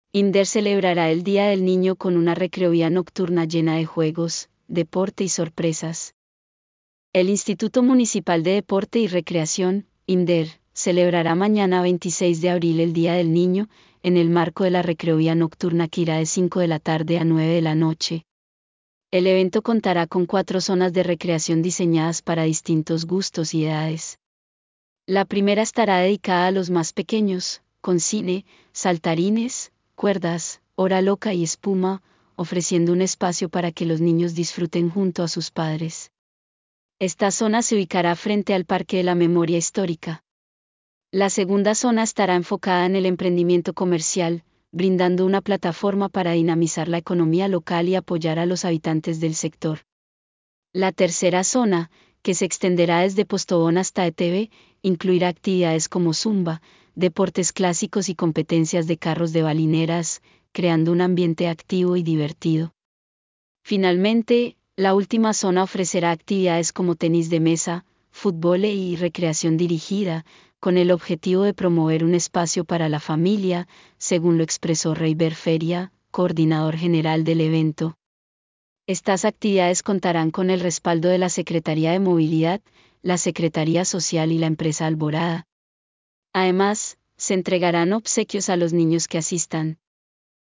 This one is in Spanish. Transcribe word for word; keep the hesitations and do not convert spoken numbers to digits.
INDER celebrará el Día del Niño con una recreovía nocturna llena de juegos, deporte y sorpresas. El Instituto Municipal de Deporte y Recreación, INDER, celebrará mañana veintiséis de abril el Día del Niño, en el marco de la recreovía nocturna que irá de cinco de la tarde a nueve de la noche. El evento contará con cuatro zonas de recreación diseñadas para distintos gustos y edades. La primera estará dedicada a los más pequeños, con cine, saltarines, cuerdas, hora loca y espuma, ofreciendo un espacio para que los niños disfruten junto a sus padres. Esta zona se ubicará frente al Parque de la Memoria Histórica. La segunda zona estará enfocada en el emprendimiento comercial, brindando una plataforma para dinamizar la economía local y apoyar a los habitantes del sector. La tercera zona, que se extenderá desde Postobón hasta E T V, incluirá actividades como zumba, deportes clásicos y competencias de carros de balineras, creando un ambiente activo y divertido. Finalmente, la última zona ofrecerá actividades como tenis de mesa, fútbol y recreación dirigida, con el objetivo de promover un espacio para la familia, según lo expresó Reiber Feria, coordinador general del evento. Estas actividades contarán con el respaldo de la Secretaría de Movilidad, la Secretaría Social y la empresa Alborada. Además, se entregarán obsequios a los niños que asistan,